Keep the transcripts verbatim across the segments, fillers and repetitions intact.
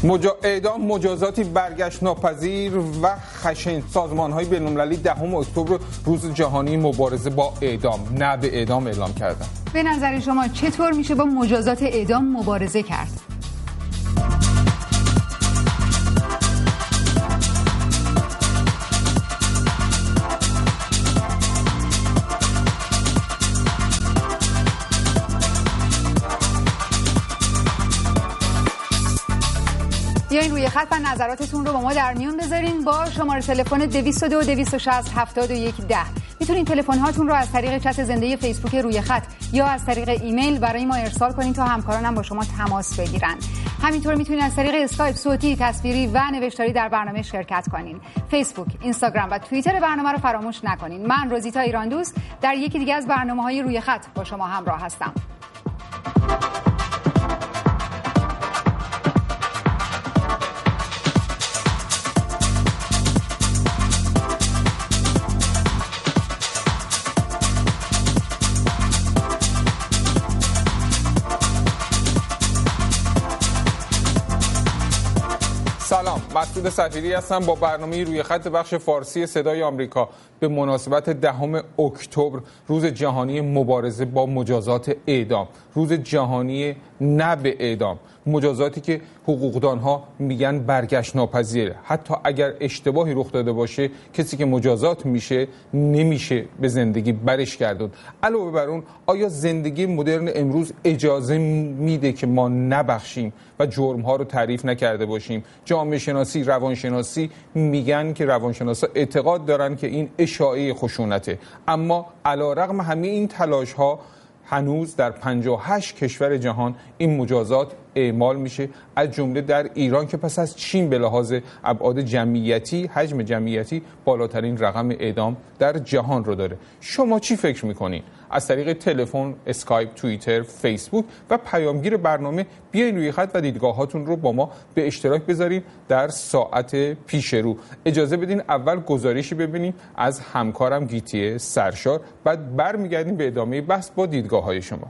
مجا... اعدام مجازاتی برگشت ناپذیر و خشن. سازمان‌های بین‌المللی دهم اکتبر روز جهانی مبارزه با اعدام نه به اعدام اعلام کردند. به نظر شما چطور میشه با مجازات اعدام مبارزه کرد؟ بیاین روی خط و نظراتتون رو با ما در میون بذارین با شماره تلفن دویست و دو دویست و شصت هفتاد و یک ده. میتونین تلفن هاتون رو از طریق چت زنده فیسبوک روی خط یا از طریق ایمیل برای ما ارسال کنین تا همکارانم با شما تماس بگیرن. همینطور میتونین از طریق اسکایپ صوتی، تصویری و نوشتاری در برنامه شرکت کنین. فیسبوک، اینستاگرام و توییتر برنامه رو فراموش نکنین. من روزیتا ایراندوست در یکی دیگه از برنامه‌های روی خط با شما همراه هستم. سلام، مسعود صفیری هستم با برنامه روی خط بخش فارسی صدای آمریکا به مناسبت دهم اکتبر روز جهانی مبارزه با مجازات اعدام، روز جهانی نه به اعدام، مجازاتی که حقوقدانها میگن برگشت ناپذیره. حتی اگر اشتباهی رخ داده باشه کسی که مجازات میشه نمیشه به زندگی برش گردوند. علاوه بر اون آیا زندگی مدرن امروز اجازه میده که ما نبخشیم و جرم‌ها رو تعریف نکرده باشیم؟ جامعه شناسی، روانشناسی میگن که روانشناسا اعتقاد دارن که این اشاعه خشونته، اما علیرغم همه این تلاش‌ها هنوز در پنجاه و هشت کشور جهان این مجازات اعمال میشه، از جمله در ایران که پس از چین به لحاظ ابعاد جمعیتی، حجم جمعیتی بالاترین رقم اعدام در جهان رو داره. شما چی فکر میکنین؟ از طریق تلفن، اسکایپ، توییتر، فیسبوک و پیامگیر برنامه بیاین روی خط و دیدگاهاتون رو با ما به اشتراک بذارین در ساعت پیش رو. اجازه بدین اول گزارشی ببینیم از همکارم گیتی سرشار، بعد برمیگردیم به ادامه بحث با دیدگاه‌های شما.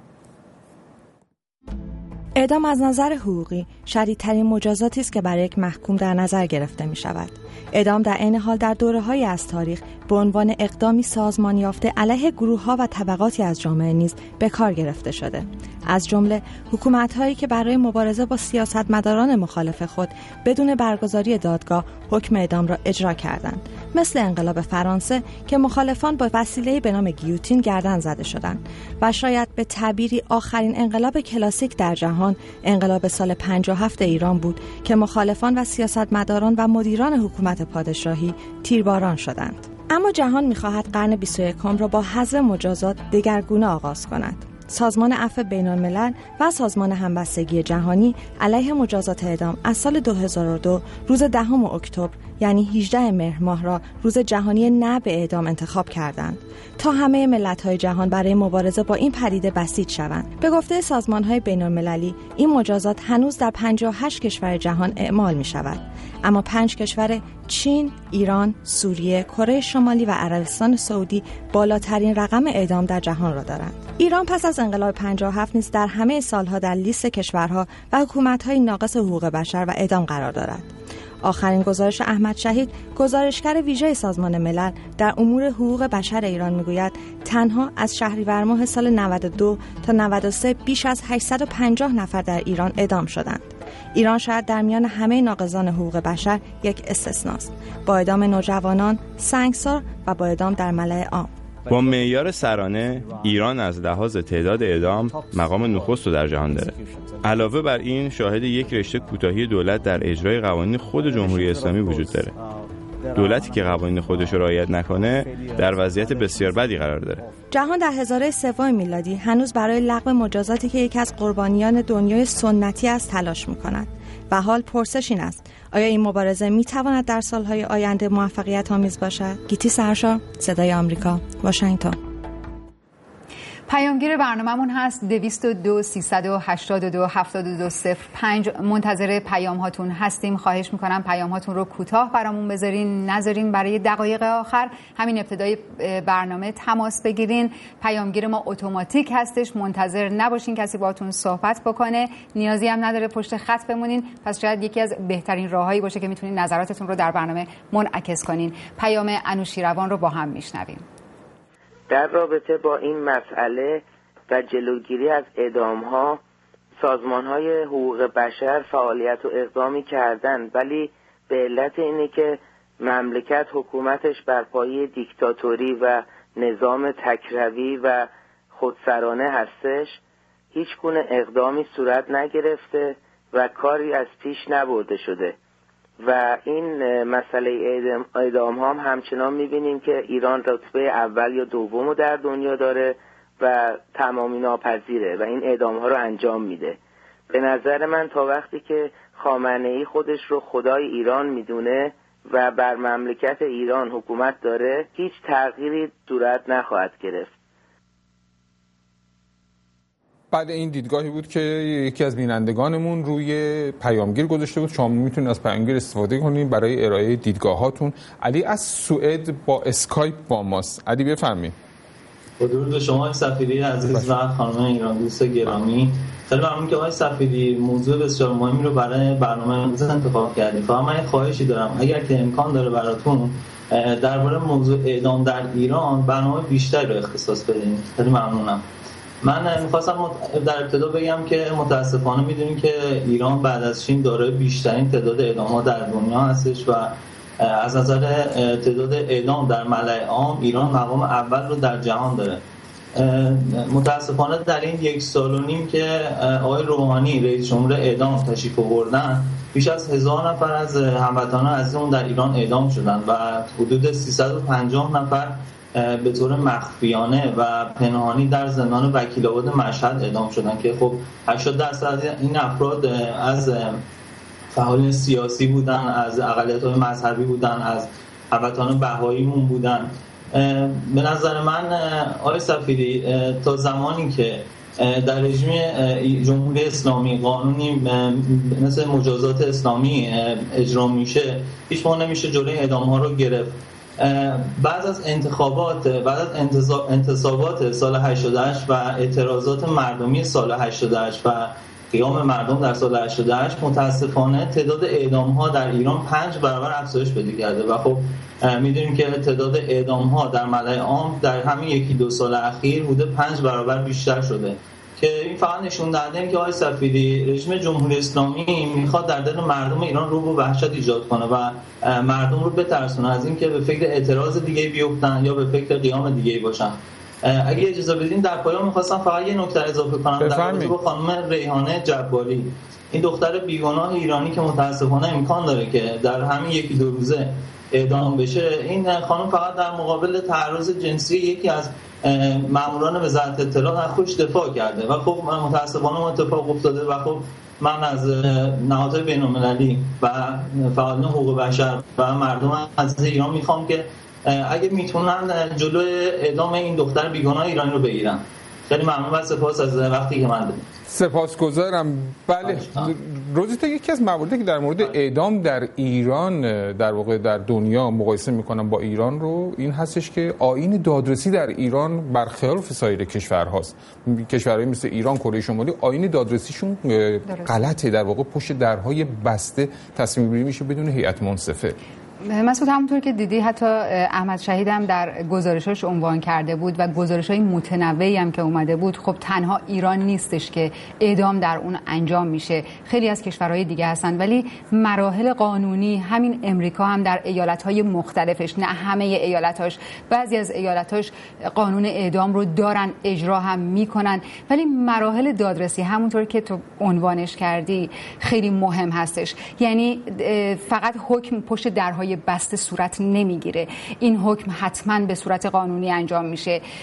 اعدام از نظر حقوقی شدیدترین مجازاتی است که برای یک محکوم در نظر گرفته می شود. اعدام در عین حال در دوره‌هایی از تاریخ به عنوان اقدامی سازمان یافته علیه گروه‌ها و طبقاتی از جامعه نیز به کار گرفته شده. از جمله حکومت‌هایی که برای مبارزه با سیاستمداران مخالف خود بدون برگزاری دادگاه حکم اعدام را اجرا کردند، مثل انقلاب فرانسه که مخالفان با وسیله‌ای به نام گیوتین گردن زده شدند و شاید به تعبیری آخرین انقلاب کلاسیک در جهان انقلاب سال پنجاه و هفت ایران بود که مخالفان و سیاستمداران و مدیران حکومت پادشاهی تیرباران شدند. اما جهان می‌خواهد قرن بیست و یکم را با حذف مجازات دگرگونه آغاز کند. سازمان عفو بین‌الملل و سازمان همبستگی جهانی علیه مجازات اعدام از سال دو هزار و دو روز دهم اکتبر یعنی هجدهم مهر ماه را روز جهانی نه به اعدام انتخاب کردند تا همه ملت‌های جهان برای مبارزه با این پدیده بسیج شوند. به گفته سازمان‌های بین‌المللی این مجازات هنوز در پنجاه و هشت کشور جهان اعمال می‌شود، اما پنج کشور چین، ایران، سوریه، کره شمالی و عربستان سعودی بالاترین رقم اعدام در جهان را دارند. ایران پس از انقلاب پنجاه و هفت نیز در همه سالها در لیست کشورها و حکومت‌های ناقص حقوق بشر و اعدام قرار دارد. آخرین گزارش احمد شهید، گزارشگر ویژه سازمان ملل در امور حقوق بشر ایران میگوید تنها از شهریور ماه سال نود و دو تا نود و سه بیش از هشتصد و پنجاه نفر در ایران اعدام شدند. ایران شاید در میان همه ناقضان حقوق بشر یک استثناست، با اعدام نوجوانان، سنگسار و با اعدام در ملأ عام. با معیار سرانه ایران از لحاظ تعداد اعدام مقام نخست رو در جهان داره. علاوه بر این شاهد یک رشته کوتاهی دولت در اجرای قوانین خود جمهوری اسلامی وجود داره. دولتی که قوانین خودش رو رعایت نکنه در وضعیت بسیار بدی قرار داره. جهان در هزاره سوم میلادی هنوز برای لغو مجازاتی که یکی از قربانیان دنیای سنتی است تلاش می‌کند و حال پرسش این است: آیا این مبارزه می‌تواند در سال‌های آینده موفقیت آمیز باشد؟ گیتی سرشار، صدای آمریکا، واشنگتن. پیامگیر برنامه‌مون هست دویست و دو سیصد و هشتاد و دو هفتاد و دو صفر پنج. منتظر پیام هاتون هستیم. خواهش میکنم پیام هاتون رو کوتاه برامون بذارین، نذارین برای دقایق آخر. همین ابتدای برنامه تماس بگیرین. پیامگیر ما اتوماتیک هستش، منتظر نباشین کسی باهاتون صحبت بکنه، نیازی هم نداره پشت خط بمونین. پس شاید یکی از بهترین راههایی باشه که میتونین نظراتتون رو در برنامه منعکس کنین. پیام انوشیروان رو با هم میشنویم. در رابطه با این مسئله و جلوگیری از اعدام‌ها، سازمان‌های حقوق بشر فعالیت و اقدامی کردن، ولی به علت اینه که مملکت حکومتش بر پایه دیکتاتوری و نظام تکروی و خودسرانه هستش، هیچ گونه اقدامی صورت نگرفته و کاری از پیش نبرده شده. و این مسئله اعدام ها هم همچنان میبینیم که ایران رتبه اول یا دوم رو در دنیا داره و تمامی ناپذیره و این اعدام ها رو انجام میده. به نظر من تا وقتی که خامنه‌ای خودش رو خدای ایران میدونه و بر مملکت ایران حکومت داره، هیچ تغییری صورت نخواهد گرفت. بعد این دیدگاهی بود که یکی از بینندگانمون روی پیامگیر گذاشته بود. شما میتونید از پیامگیر استفاده کنید برای ارائه دیدگاهاتون. علی از سوئد با اسکایپ با ماست. علی بفرمایید. با درود به شما سفیری عزیز و خانم ایران دوست گرامی. خیلی ممنون که آقای سفیری موضوع بسیار مهمی رو برای برنامه امروز انتخاب کردید. فقط من خواهشی دارم اگر که امکان داره براتون درباره موضوع اعدام در ایران برنامه بیشتری رو اختصاص بدین. خیلی ممنونم. من می‌خواستم در ابتدا بگم که متاسفانه می‌دونیم که ایران بعد از چین دارای بیشترین تعداد اعدام‌ها در دنیا هستش و از نظر تعداد اعدام در ملأ عام ایران مقام اول رو در جهان داره. متاسفانه در این یک سال و نیم که آقای روحانی رئیس جمهور اعدام تشریف آوردن، بیش از هزار نفر از هموطنان عزیزمون در ایران اعدام شدن و حدود سیصد و پنجاه نفر به طور مخفیانه و پنهانی در زندان وکیل‌آباد مشهد اعدام شدن که خب هشتاد درصد این افراد از فعالین سیاسی بودن، از اقلیت‌های مذهبی بودن، از هموطنان بهاییمون بودن. به نظر من آقای سفیری تا زمانی که در رژیم جمهوری اسلامی قانونی مثل مجازات اسلامی اجرا میشه، هیچ موقع نمیشه جلوی اعدام‌ها رو گرفت. بعد از انتخابات بعد از انتصابات سال هشتاد و هشت و اعتراضات مردمی سال هشتاد و هشت و قیام مردم در سال هشتاد و هشت متاسفانه تعداد اعدام‌ها در ایران پنج برابر افزایش پیدا کرده و خب می‌دونیم که تعداد اعدام‌ها در ملأ عام در همین یکی دو سال اخیر بوده پنج برابر بیشتر شده که این فقط نشون داده که آقای سفیری رژیم جمهوری اسلامی میخواد در دل مردم ایران رو و وحشت ایجاد کنه و مردم رو بترسونه از این که به فکر اعتراض دیگه بیفتن یا به فکر قیام دیگه باشن. اگه اجازه بدین در پایان میخواستم فقط یه نکته اضافه کنم در رابطه با خانم ریحانه جباری، این دختر بیگناه ایرانی که متاسفانه امکان داره که در همین یکی دو روزه اعدام بشه. این خانم فقط در مقابل تعرض جنسی یکی از ماموران وزارت اطلاعات از خودش دفاع کرده و خب متاسفانه اتفاق افتاده و خب من از نهادهای بین‌المللی و فعالان حقوق بشر و مردم از ایران میخوام که اگه میتونن جلوی اعدام این دختر بیگناه ایرانی رو بگیرن. خیلی ممنون و سپاس از وقتی که من دادید. سپاسگزارم. بله روزیتا، یکی از مواردی که در مورد اعدام در ایران در واقع در دنیا مقایسه میکنم با ایران رو این هستش که آیین دادرسی در ایران برخلاف سایر کشورهاست. کشورهای مثل ایران، کره شمالی آیین دادرسیشون غلطه، در واقع پشت درهای بسته تصمیم گیری میشه بدون هیئت منصفه. مسعود، همونطور که دیدی حتی احمد شهید هم در گزارشش عنوان کرده بود و گزارش‌های متنوعی هم که اومده بود. خب تنها ایران نیستش که اعدام در اون انجام میشه، خیلی از کشورهای دیگه هستن، ولی مراحل قانونی همین امریکا هم در ایالت‌های مختلفش، نه همه ایالت‌هاش، بعضی از ایالت‌هاش قانون اعدام رو دارن، اجرا هم میکنن، ولی مراحل دادرسی همونطور که تو عنوانش کردی خیلی مهم هستش. یعنی فقط حکم پشت درهای بسته صورت نمیگیره، این حکم حتما به صورت قانونی انجام میشه.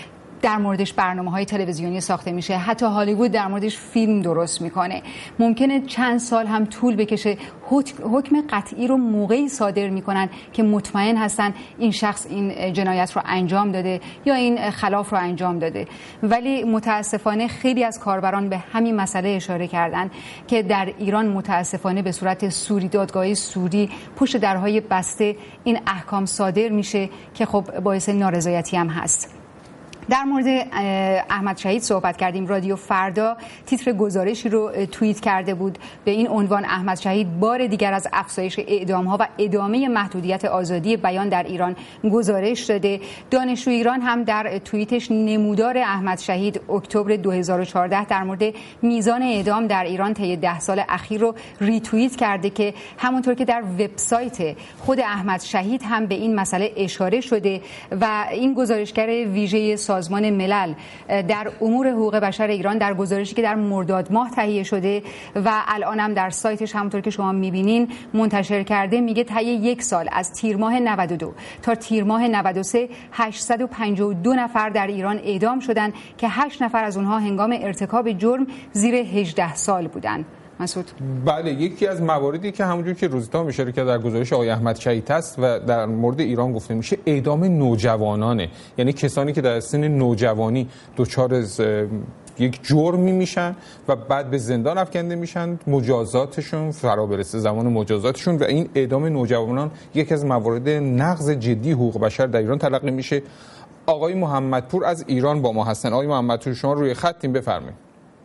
در موردش برنامه‌های تلویزیونی ساخته میشه، حتی هالیوود در موردش فیلم درست میکنه. ممکنه چند سال هم طول بکشه حکم قطعی رو موقعی صادر میکنن که مطمئن هستن این شخص این جنایت رو انجام داده یا این خلاف رو انجام داده. ولی متاسفانه خیلی از کاربران به همین مسئله اشاره کردن که در ایران متاسفانه به صورت سوری، دادگاه سوری پشت درهای بسته این احکام صادر میشه که خب باعث نارضایتی هم هست. در مورد احمد شهید صحبت کردیم. رادیو فردا تیتر گزارشی رو توییت کرده بود به این عنوان: احمد شهید بار دیگر از افزایش اعدام‌ها و ادامه محدودیت آزادی بیان در ایران گزارش داده. دانشجو ایران هم در توییتش نمودار احمد شهید اکتبر دو هزار و چهارده در مورد میزان اعدام در ایران طی ده سال اخیر رو ریتوییت کرده که همونطور که در وبسایت خود احمد شهید هم به این مسئله اشاره شده و این گزارشگر ویژه سازمان ملل در امور حقوق بشر ایران در گزارشی که در مرداد ماه تهیه شده و الان هم در سایتش همونطور که شما می‌بینین منتشر کرده، میگه طی یک سال از تیر ماه نود و دو تا تیر ماه نود و سه هشتصد و پنجاه و دو نفر در ایران اعدام شدند که هشت نفر از اونها هنگام ارتکاب جرم زیر هجده سال بودند. مسعود؟ بله، یکی از مواردی که همونجور که روزیتا اشاره کرد در گزارش آقای احمد شهید است و در مورد ایران گفته میشه اعدام نوجوانانه، یعنی کسانی که در سن نوجوانی دچار یک جرمی میشن و بعد به زندان افکنده میشن، مجازاتشون فرا برسه زمان مجازاتشون و این اعدام نوجوانان یکی از موارد نقض جدی حقوق بشر در ایران تلقی میشه. آقای محمدپور از ایران با ما هستن. آقای محمدپور شما روی خطین، بفرمایید.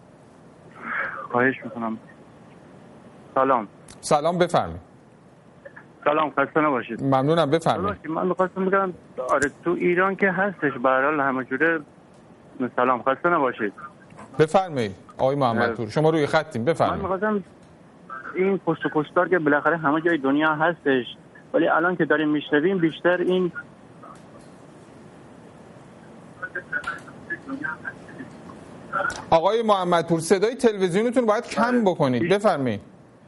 خواهش میکنم. سلام. سلام، بفرمایید. سلام، خسته نباشید. ممنونم، بفرمایید. من می‌خواستم بگم آره تو ایران که هستش به هر حال همه جوره. سلام، خسته نباشید. بفرمایید آقای محمدپور شما روی خطیم، بفرمایید. من می‌خواستم این پست و کشتار که بالاخره همه جای دنیا هستش، ولی الان که داریم میشنویم بیشتر این آقای محمدپور صدای تلویزیونتون باید کم بکنید، بفرمایید.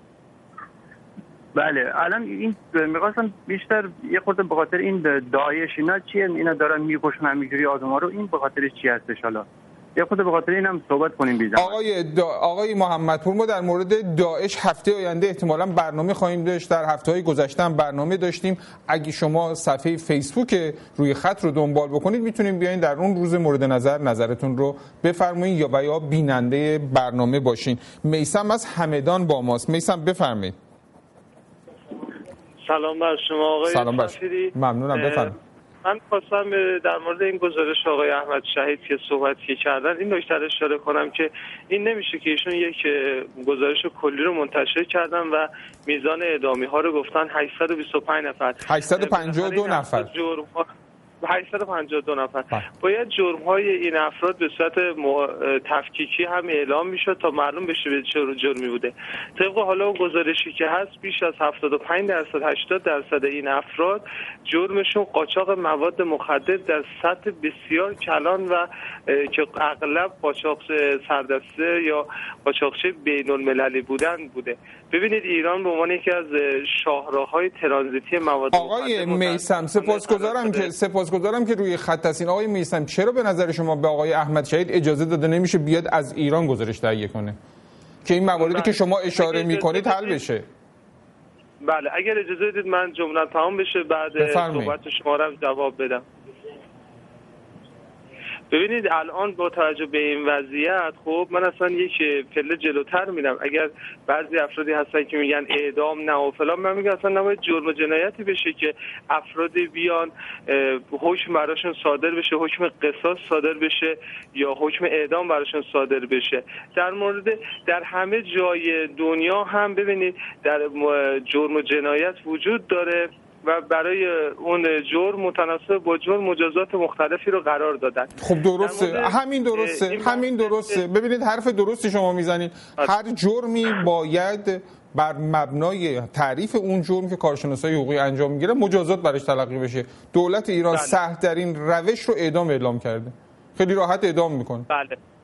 بله، الان این می‌خواستم بیشتر یه خورده به خاطر این داعش اینا چیه، اینا دارن میکشن همینجوری آدم‌ها رو، این به خاطر چی هستش؟ حالا یه خورده به خاطر اینم صحبت کنیم بیزن. آقای دا... آقای محمدپور ما در مورد داعش هفته آینده احتمالاً برنامه خواهیم داشت. در هفته‌های گذشته هم برنامه داشتیم. اگه شما صفحه فیسبوک روی خط رو دنبال بکنید میتونید بیاین در اون روز مورد نظر نظرتون رو بفرمایید یا یا بیننده برنامه باشین. میثم از همدان با ماست. میثم بفرمایید. سلام بر شما آقای سلام سفیری. ممنونم، بفرمایید. من خواستم در مورد این گزارش آقای احمد شهید که صحبتی کردن این نکته رو اشاره کنم که این نمیشه که ایشون یک گزارش کلی رو منتشر کردن و میزان اعدامی ها رو گفتن هشتصد و بیست و پنج نفر، هشتصد و پنجاه و دو نفر هشتصد و پنجاه و دو نفر باید جرم‌های این افراد به صورت تفکیکی هم اعلام میشد تا معلوم بشه به چه جرمی بوده. طبق حالا اون گزارشی که هست بیش از هفتاد و پنج درصد هشتاد درصد این افراد جرمشون قاچاق مواد مخدر در سطح بسیار کلان و که اغلب قاچاق سردسته یا قاچاقچی بین‌المللی بودن بوده. ببینید ایران به عنوان یکی از شاهراه‌های ترانزیتی مواد آقای میثم سپاسگزارم که سپاسگزارم که روی خط هستین. آقای میثم چرا به نظر شما به آقای احمد شهید اجازه داده نمیشه بیاد از ایران گزارش تهیه کنه که این مواردی بله. که شما اشاره میکنید حل بشه؟ بله، اگر اجازه بدید من جمله تمام بشه بعد صحبت شما رو جواب بدم. ببینید الان با توجه به این وضعیت خب من اصلا یک پله جلوتر میرم. اگر بعضی افرادی هستن که میگن اعدام نه و فلان، من میگم اصلا نباید جرم و جنایتی بشه که افرادی بیان حکم براشون صادر بشه، حکم قصاص صادر بشه یا حکم اعدام براشون صادر بشه. در مورد در همه جای دنیا هم ببینید در جرم و جنایت وجود داره و برای اون جرم متناسب با جرم مجازات مختلفی رو قرار دادن. خب درسته، همین درسته، همین درسته. ببینید حرف درستی شما میزنید. هر جرمی باید بر مبنای تعریف اون جرم که کارشناسای حقوقی انجام میگیره مجازات براش تلقی بشه. دولت ایران سهل ترین روش رو اعدام اعلام کرده. خیلی راحت اعدام میکنه. بله.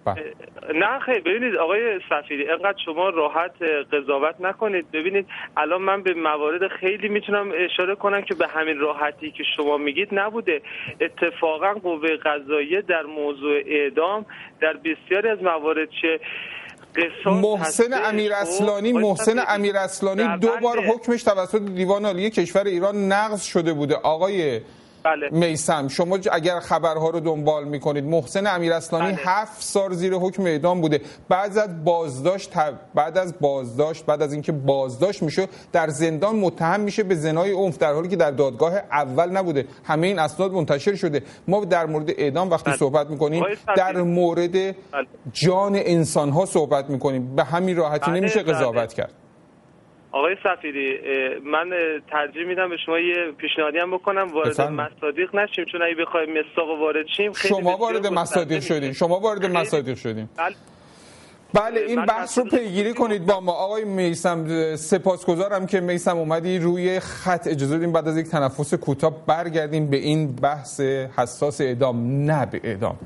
نه خیلی ببینید آقای سفیری، اینقدر شما راحت قضاوت نکنید. ببینید الان من به موارد خیلی میتونم اشاره کنم که به همین راحتی که شما میگید نبوده. اتفاقا قوه قضاییه در موضوع اعدام در بسیاری از موارد چه محسن امیراصلانی محسن امیراصلانی دو بار حکمش توسط دیوان عالی کشور ایران نقض شده بوده. آقای بله. میثم، شما اگر خبرها رو دنبال میکنید، محسن امیراصلانی بله. هفت سال زیر حکم اعدام بوده. بعد از بازداشت بعد از بازداشت بعد از اینکه بازداشت میشه در زندان متهم میشه به زنای عنف، در حالی که در دادگاه اول نبوده. همه این اسناد منتشر شده. ما در مورد اعدام وقتی بله. صحبت میکنیم در مورد بله. جان انسان ها صحبت میکنیم. به همین راحتی بله. نمیشه قضاوت کرد. آقای سفیری، من ترجیح میدم به شما یه پیشنهادی هم بکنم، وارد مصادیق نشیم، چون اگه بخوایم مصداق وارد شیم خیلی شما وارد مصادیق شدین شما وارد مصادیق شدین بله, بله این بحث رو پیگیری کنید با ما. آقای میثم، سپاسگزارم که میثم اومدی روی خط. اجازه بدیم بعد از یک تنفس کوتاه برگردیم به این بحث حساس اعدام. نه به اعدام.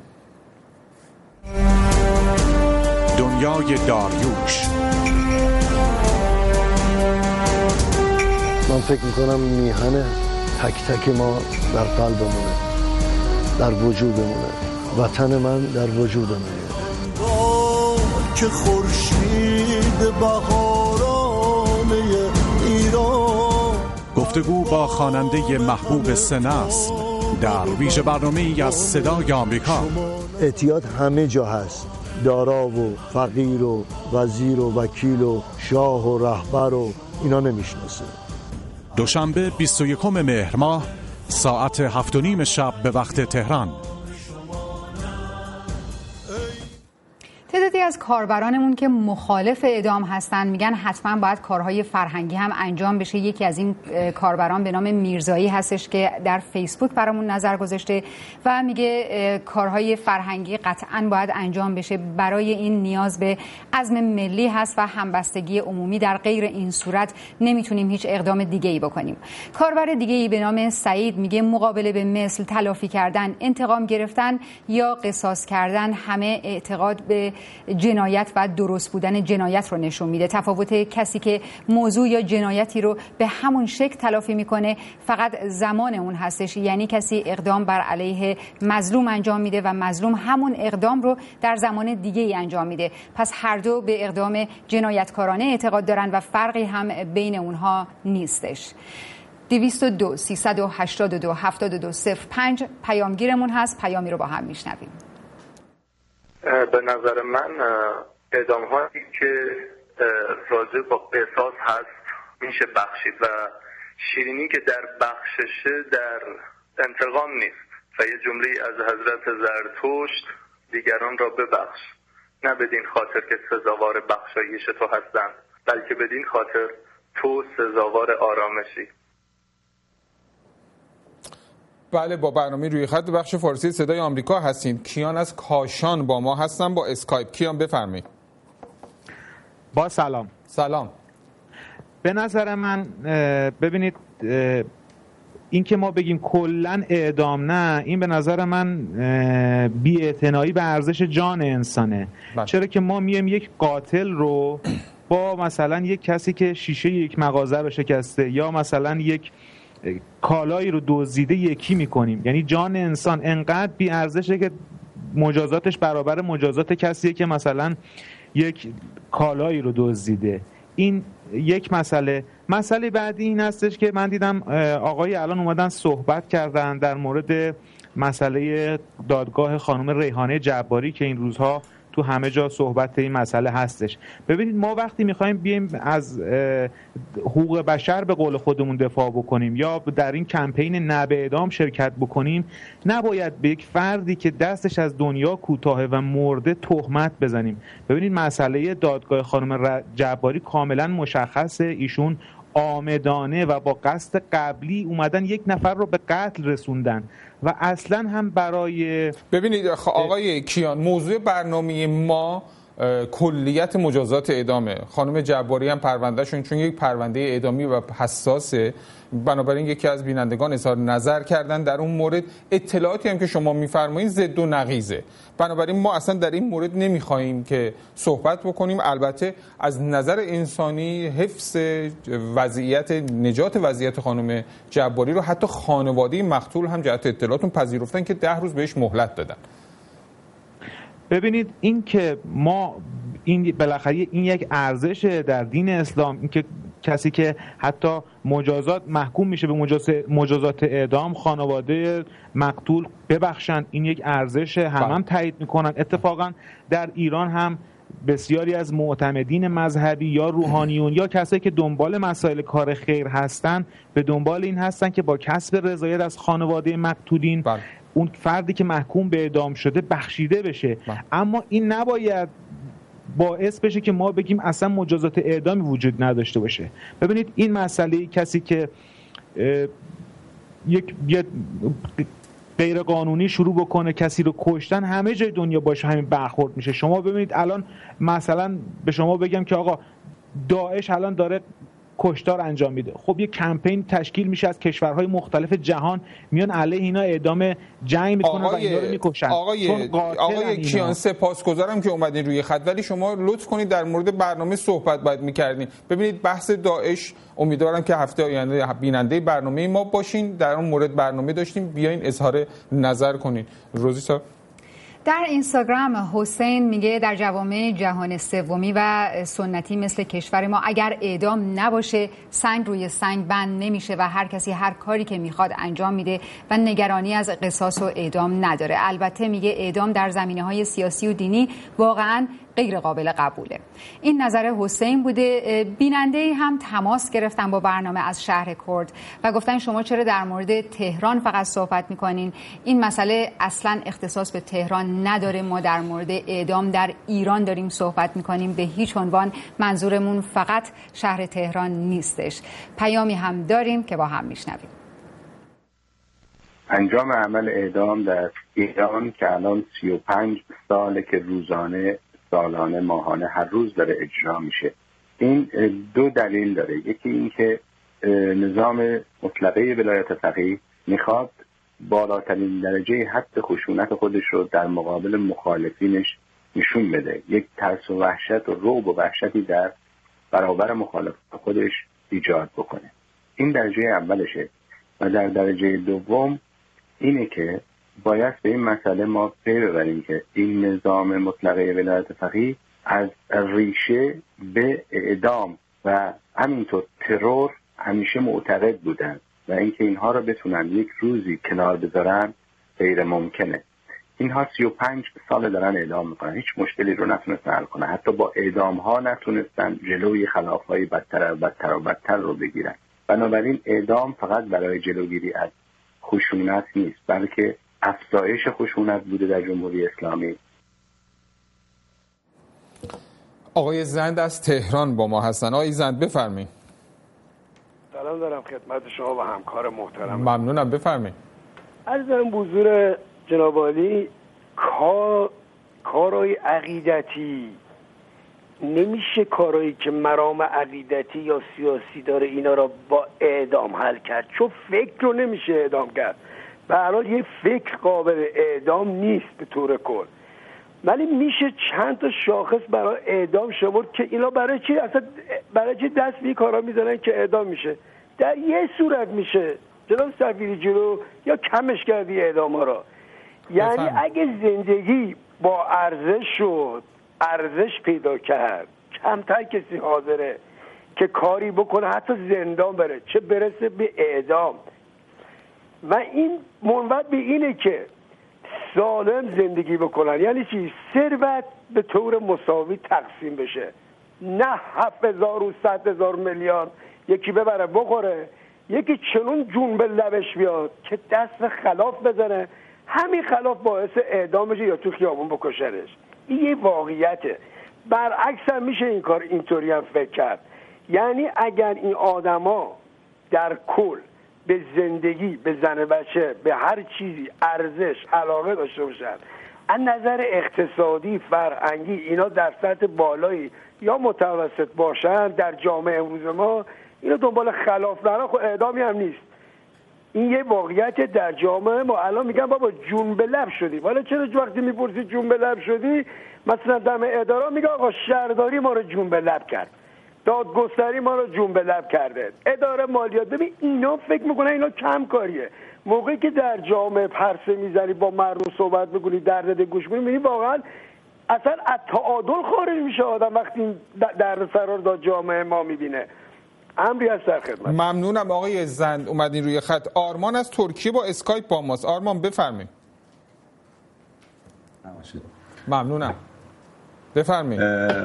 دنیای داریوش. من فکر میکنم میهن تک تک ما در قلبمونه، در وجودمونه. وطن من در وجودمونه. که خورشید بهارانه ایران. گفتگو با خواننده محبوب سه نسل در ویژه برنامه‌ای از صدای آمریکا. اعتیاد همه جا هست، دارا و فقیر و وزیر و وکیل و شاه و رهبر و اینا نمیشناسه. دوشنبه بیست و یکم مهر ماه ساعت هفت و نیم شب به وقت تهران. تعدادی از کاربرانمون که مخالف اعدام هستن میگن حتما باید کارهای فرهنگی هم انجام بشه. یکی از این کاربران به نام میرزایی هستش که در فیسبوک برامون نظر گذاشته و میگه کارهای فرهنگی قطعا باید انجام بشه. برای این نیاز به عزم ملی هست و همبستگی عمومی. در غیر این صورت نمیتونیم هیچ اقدام دیگه‌ای بکنیم. کاربر دیگه‌ای به نام سعید میگه مقابله به مثل تلافی کردن، انتقام گرفتن یا قصاص کردن همه اعتقاد به جنایت و درست بودن جنایت رو نشون میده. تفاوت کسی که موضوع یا جنایتی رو به همون شکل تلافی میکنه فقط زمان اون هستش. یعنی کسی اقدام بر علیه مظلوم انجام میده و مظلوم همون اقدام رو در زمان دیگه ای انجام میده. پس هر دو به اقدام جنایتکارانه اعتقاد دارن و فرقی هم بین اونها نیستش. دویست و دو سیصد و هشتاد و دو هفتاد و دو صفر پنج پیامگیرمون هست. پیامی رو با هم میشنویم. به نظر من اعدام هایی که راجع با قصاص هست میشه بخشید و شیرینی که در بخششه در انتقام نیست و یه جمله از حضرت زرتشت دیگران را ببخش، نه بدین خاطر که سزاوار بخشایش تو هستند، بلکه بدین خاطر تو سزاوار آرامشی. بله، با برنامه روی خط بخش فارسی صدای آمریکا هستیم. کیان از کاشان با ما هستن با اسکایپ. کیان بفرمایید. با سلام. سلام. به نظر من ببینید این که ما بگیم کلن اعدام نه، این به نظر من بی‌اعتنایی به ارزش جان انسانه. بله. چرا که ما میایم یک قاتل رو با مثلا یک کسی که شیشه یک مغازه رو شکسته یا مثلا یک کالایی رو دزدیده یکی میکنیم. یعنی جان انسان انقدر بی ارزشه که مجازاتش برابر مجازات کسیه که مثلا یک کالایی رو دزدیده. این یک مسئله. مسئله بعدی این هستش که من دیدم آقای الان اومدن صحبت کردن در مورد مسئله دادگاه خانم ریحانه جباری که این روزها تو همه جا صحبت این مسئله هستش. ببینید ما وقتی میخوایم بیایم از حقوق بشر به قول خودمون دفاع بکنیم یا در این کمپین نه به اعدام شرکت بکنیم، نباید به یک فردی که دستش از دنیا کوتاهه و مرده تهمت بزنیم. ببینید مسئله دادگاه خانم جباری کاملا مشخصه. ایشون آمدانه و با قصد قبلی اومدن یک نفر رو به قتل رسوندن و اصلا هم برای ببینید آقای کیان، موضوع برنامه ما کلیت مجازات اعدامه. خانم جباری هم پروندهشون چون یک پرونده اعدامی و حساسه، بنابراین یکی از بینندگان اظهار نظر کردن در اون مورد. اطلاعاتی هم که شما میفرمایید ضد و نقیضه، بنابراین ما اصلا در این مورد نمیخواهیم که صحبت بکنیم. البته از نظر انسانی حفظ وضعیت نجات وضعیت خانم جباری رو حتی خانواده مقتول هم جهت اطلاعاتون پذیرفتن که ده روز بهش مهلت دادن. ببینید این که ما این بالاخره این یک ارزشه در دین اسلام، این که کسی که حتی مجازات محکوم میشه به مجازات اعدام، خانواده مقتول ببخشند، این یک ارزشه، هم هم تایید میکنن. اتفاقا در ایران هم بسیاری از معتمدین مذهبی یا روحانیون یا کسایی که دنبال مسائل کار خیر هستن به دنبال این هستن که با کسب رضایت از خانواده مقتولین بله. اون فردی که محکوم به اعدام شده بخشیده بشه بله. اما این نباید باعث بشه که ما بگیم اصلا مجازات اعدامی وجود نداشته باشه. ببینید این مسئله کسی که یک غیر قانونی شروع بکنه کسی رو کشتن، همه جای دنیا باشه همین برخورد میشه. شما ببینید الان مثلا به شما بگم که آقا داعش الان داره کشتار انجام میده، خب یه کمپین تشکیل میشه از کشورهای مختلف جهان، میان علیه اینا اعدام جنگ میکنن و اینا رو میکشن. آقای آقای کیان سپاسگزارم که اومدین روی خط، ولی شما لطف کنید در مورد برنامه صحبت باید میکردین. ببینید بحث داعش، امیدوارم که هفته آینده بیننده برنامه ما باشین، در اون مورد برنامه داشتیم، بیاین اظهار نظر کنین. روزی صاحب در اینستاگرام حسین میگه در جوامع جهان سومی و سنتی مثل کشور ما اگر اعدام نباشه سنگ روی سنگ بند نمیشه و هر کسی هر کاری که میخواد انجام میده و نگرانی از قصاص و اعدام نداره. البته میگه اعدام در زمینه‌های سیاسی و دینی واقعاً غیر قابل قبوله. این نظر حسین بوده. بیننده هم تماس گرفتن با برنامه از شهر کرد و گفتن شما چرا در مورد تهران فقط صحبت میکنین؟ این مسئله اصلا اختصاص به تهران نداره، ما در مورد اعدام در ایران داریم صحبت میکنیم، به هیچ عنوان منظورمون فقط شهر تهران نیستش. پیامی هم داریم که با هم میشنویم. انجام عمل اعدام در ایران که الان سی و پنج ساله که روزانه، سالانه، ماهانه، هر روز داره اجرا میشه. این دو دلیل داره. یکی این که نظام مطلقه ولایت فقیه میخواد بالاترین درجه حد خشونت خودش رو در مقابل مخالفینش نشون بده، یک ترس و وحشت و رعب و وحشتی در برابر مخالف خودش ایجاد بکنه. این درجه اولشه. و در درجه دوم اینه که باید به این مسئله ما پی ببریم که این نظام مطلقه ولایت فقیه از ریشه به اعدام و همینطور ترور همیشه معتقد بودن و اینکه اینها رو بتونن یک روزی کنار بذارن غیر ممکنه. اینها سی و پنج سال دارن اعدام میکنن، هیچ مشکلی رو نتونستن حل کنن، حتی با اعدام ها نتونستن جلوی خلافهای بدتر و بدتر و بدتر رو بگیرن. بنابراین اعدام فقط برای جلوگیری از خشونت نیست، بلکه افزایش خشونت بوده در جمهوری اسلامی. آقای زند از تهران با ما هستن. آقای زند بفرمایید. سلام دارم خدمت شما و همکار محترم. ممنونم، بفرمایید. عرض دارم حضور جناب عالی، کار کارهای عقیدتی نمیشه کارهایی که مرام عقیدتی یا سیاسی داره اینا را با اعدام حل کرد، چون فکر رو نمیشه اعدام کرد. به هر حال یه فکر قابل اعدام نیست به طور کل، ولی میشه چند تا شاخص برای اعدام شمرد که اینا برای چی اصلا برای چی دست به کارا میزنن که اعدام میشه. در یه صورت میشه جناب سفیری جلو یا کمش کردی اعدام ها را. یعنی بفهم. اگه زندگی با ارزش شد، ارزش پیدا کرد، کمتر کسی حاضره که کاری بکنه حتی زندان بره، چه برسه به اعدام. و این منوط به اینه که سالم زندگی بکنن. یعنی چی؟ ثروت به طور مساوی تقسیم بشه، نه هفت هزار و صد هزار میلیون یکی ببره بخوره، یکی چنون جون به لبش بیاد که دست خلاف بزنه، همین خلاف باعث اعدامش یا تو خیابون بکشنش. این یه واقعیته. برعکس هم میشه این کار اینطوری هم فکر کرد. یعنی اگر این آدما در کل به زندگی، به زن و بچه، به هر چیزی ارزش، علاقه داشته باشن، از نظر اقتصادی فرهنگی اینا در سطح بالایی یا متوسط باشن در جامعه امروز ما، اینا دنبال خلاف برن خب اعدامی هم نیست. این یه واقعیت در جامعه ما. الان میگن بابا جون به لب شدیم. حالا چرا وقتی میپرسی جون به لب شدی، مثلا دم اداره میگه آقا شهرداری ما رو جون به لب کرد، دادگستری ما رو جون به لب کرده، اداره مالیات. ببین اینا فکر میکنن اینا کم کاریه. موقعی که در جامعه پرسه میزنی، با مردم صحبت میکنی، درد گوش میکنی، میبینی واقعا اصلا از تعادل خارج میشه آدم وقتی این دردسرا رو در جامعه ما میبینه. امری از در خدمت. ممنونم آقای زند اومدین روی خط. آرمان از ترکیه با اسکایپ با ماست. آرمان بفرمایید. ممنونم. بفرمایید.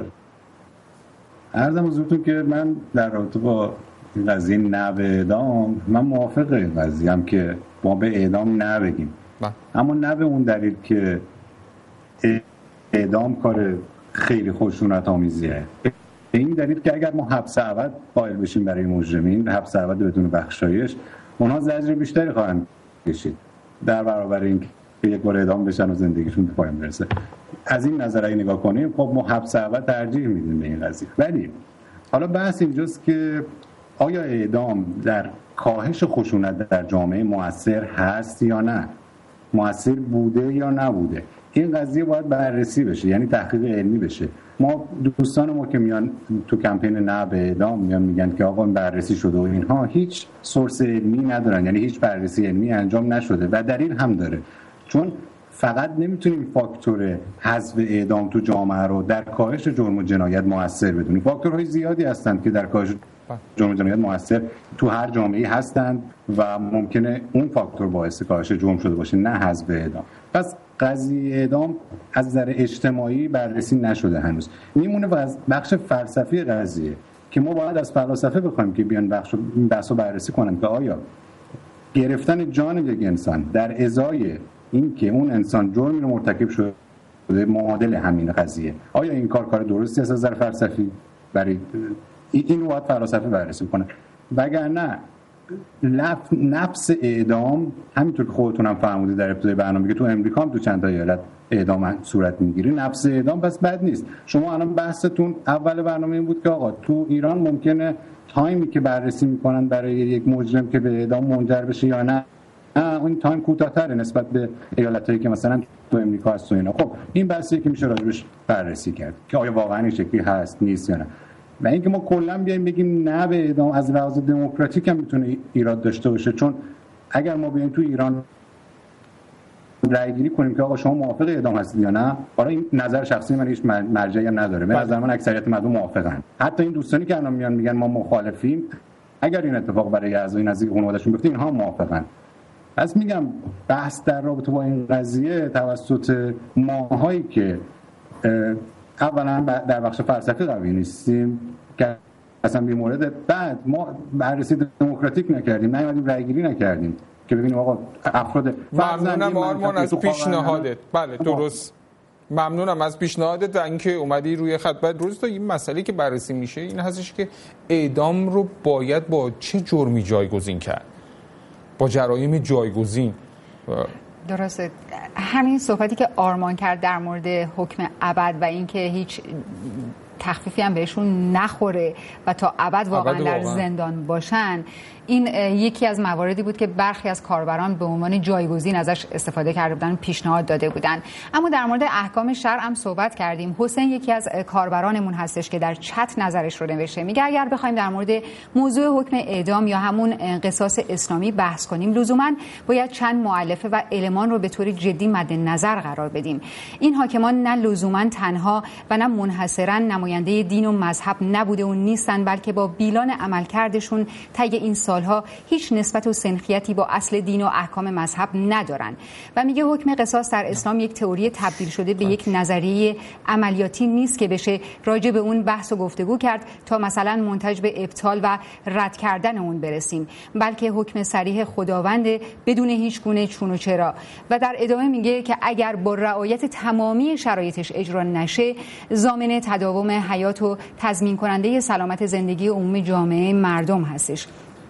عرضم حضورتون که من در رابطه با این قضیه نه به اعدام، من موافق این قضیه هم که ما به اعدام نه بگیم، اما نه به اون دلیل که اعدام کار خیلی خشونت آمیزیه. به این دلیل که اگر ما حبس ابد قائل بشیم برای مجرمین، حبس ابد بدون بخشایش، اونها زجر بیشتری خواهند کشید در برابر اینکه یک بار اعدام بشن و زندگیشون به پایان برسه. از این نظر اگه نگاه کنیم خب ما حبس ابد ترجیح میدیم به این قضیه. ولی حالا بحث اینجاست که آیا اعدام در کاهش خشونت در جامعه مؤثر هست یا نه؟ مؤثر بوده یا نبوده؟ این قضیه باید بررسی بشه، یعنی تحقیق علمی بشه. ما دوستان ما که میان تو کمپین نه به اعدام میان میگن که آقا بررسی شده و اینها، هیچ سورس علمی ندارن، یعنی هیچ بررسی علمی انجام نشده و دلیل هم داره. چون فقط نمیتونیم فاکتور حذف اعدام تو جامعه رو در کاهش جرم و جنایت مؤثر بدونیم. فاکتورهای زیادی هستند که در کاهش جرم و جنایت مؤثر تو هر جامعه‌ای هستند و ممکنه اون فاکتور باعث کاهش جرم شده باشه، نه حذف اعدام. پس قضیه اعدام از نظر اجتماعی بررسی نشده هنوز. میمونه از بخش فلسفی قضیه که ما باید از فلاسفه بخوایم که بیان بخش بحثو بررسی کنن که آیا گرفتن جان یک انسان در ازای این که اون انسان جرمی رو مرتکب شده معادل همین قضیه، آیا این کار کار درستی است از نظر فلسفی؟ برای اینو باید فلاسفه بررسی کنه. وگرنه نفس اعدام همینطور که خودتون هم فهمیدید در ابتدای برنامه که تو امریکا هم تو چند تا ایالت اعدام صورت میگیره، نفس اعدام پس بد نیست. شما الان بحثتون اول برنامه این بود که آقا تو ایران ممکنه تایمی که بررسی میکنن برای یک مجرم که به اعدام منجر بشه یا نه، اون تایم کوتاه‌تره نسبت به ایالتایی که مثلا تو امریکا هست و اینا. خب این بحثی که میشه راجبش بررسی کرد که آیا واقعا این شکلی هست نیست یا نه. و اینکه ما کلا بیایم بگیم نه به اعدام از لحاظ دموکراتیک هم میتونه ایراد داشته باشه، چون اگر ما بیایم تو ایران رای گیری کنیم که آقا شما موافق اعدام هستید یا نه، برای این نظر شخصی من هیچ مرجعی هم نداره. به نظر من اکثریت مردم موافقن. حتی این دوستانی که الان میان میگن ما مخالفیم، اگر این اتفاق برای اعضای نزدیک خانواده‌شون بیفته اینها موافقن. پس میگم بحث در رابطه با این قضیه توسط ماهایی که اولا در بخش فلسفی قوی نیستیم که اصلا بی مورد، بعد ما بررسی دموکراتیک نکردیم، نیومدیم رای گیری نکردیم که ببینیم آقا افراد. ممنونم آرمان از پیشنهادت. بله درست. ممنونم از پیشنهادت و اینکه اومدی روی خط. بعد روز تا این مسئله که بررسی میشه این هستش که اعدام رو باید با چه جرمی جایگزین کرد؟ با جرایم جایگزین. درسته. همین صحبتی که آرمان کرد در مورد حکم ابد و اینکه هیچ تخفیفی هم بهشون نخوره و تا ابد واقعا در زندان باشن، این یکی از مواردی بود که برخی از کاربران به عنوان جایگزین ازش استفاده کرده بودن، پیشنهاد داده بودن. اما در مورد احکام شرع هم صحبت کردیم. حسین یکی از کاربرانمون هستش که در چت نظرش رو نوشته. میگه اگر بخوایم در مورد موضوع حکم اعدام یا همون قصاص اسلامی بحث کنیم، لزوما باید چند مؤلفه و المان رو به طور جدی مد نظر قرار بدیم. این حاکمان نه لزوما تنها و نه منحصرا نماینده دین و مذهب نبوده و نیستن، بلکه با بیلان عملکردشون طی این سالها هیچ نسبت و سنخیتی با اصل دین و احکام مذهب ندارن. و میگه حکم قصاص در اسلام یک تئوری تبدیل شده به یک نظریه عملیاتی نیست که بشه راجع به اون بحث و گفتگو کرد تا مثلا منتج به ابطال و رد کردن اون برسیم، بلکه حکم صریح خداوند بدون هیچ گونه چون و چرا. و در ادامه میگه که اگر با رعایت تمامی شرایطش اجرا نشه، ضامن تداوم حیات و تضمین کننده سلامت زندگی عمومی جامعه مردم هستش.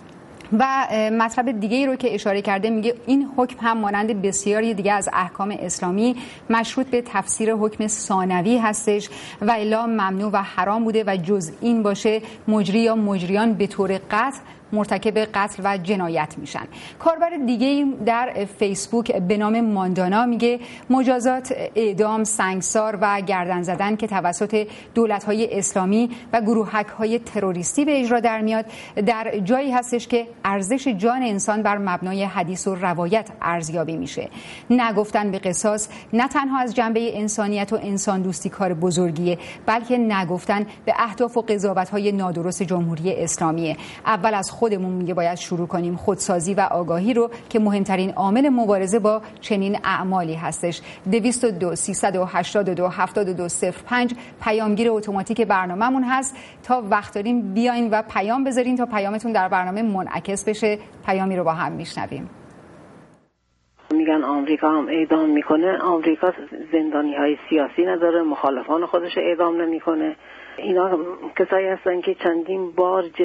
و مطلب دیگه ای رو که اشاره کرده میگه این حکم هم مانند بسیاری دیگه از احکام اسلامی مشروط به تفسیر حکم ثانوی هستش و الا ممنوع و حرام بوده و جز این باشه مجری یا مجریان به طور قطع مرتکب قتل و جنایت میشن. کاربر دیگه در فیسبوک به نام ماندانا میگه مجازات اعدام، سنگسار و گردن زدن که توسط دولت‌های اسلامی و گروهک‌های تروریستی به اجرا در میاد در جایی هستش که ارزش جان انسان بر مبنای حدیث و روایت ارزیابی میشه. نگفتن به قصاص نه تنها از جنبه انسانیت و انسان دوستی کار بزرگیه، بلکه نگفتن به اهداف و قضاوت‌های نادرست جمهوری اسلامیه. اول از خودمون میگه باید شروع کنیم خودسازی و آگاهی رو که مهمترین عامل مبارزه با چنین اعمالی هستش. دویست و دو سیصد و هشتاد و دو هفتاد و دو صفر پنج پیامگیر اتوماتیک برنامه‌مون هست. تا وقت داریم بیاین و پیام بذارین تا پیامتون در برنامه منعکس بشه. پیامی رو با هم میشنویم. میگن آمریکا هم اعدام میکنه. آمریکا زندانی های سیاسی نداره، مخالفان خودش اعدام نمیکنه. اینا کسایی هستن که چندین بار